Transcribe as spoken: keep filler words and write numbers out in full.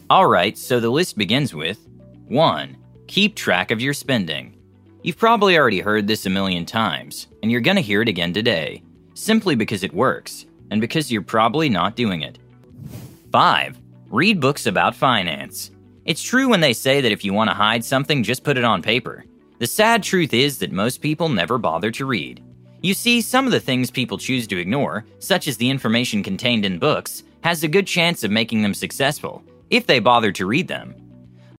Alright, so the list begins with one. Keep track of your spending. You've probably already heard this a million times, and you're gonna hear it again today, simply because it works, and because you're probably not doing it. five. Read books about finance. It's true when they say that if you want to hide something, just put it on paper. The sad truth is that most people never bother to read. You see, some of the things people choose to ignore, such as the information contained in books, has a good chance of making them successful, if they bother to read them.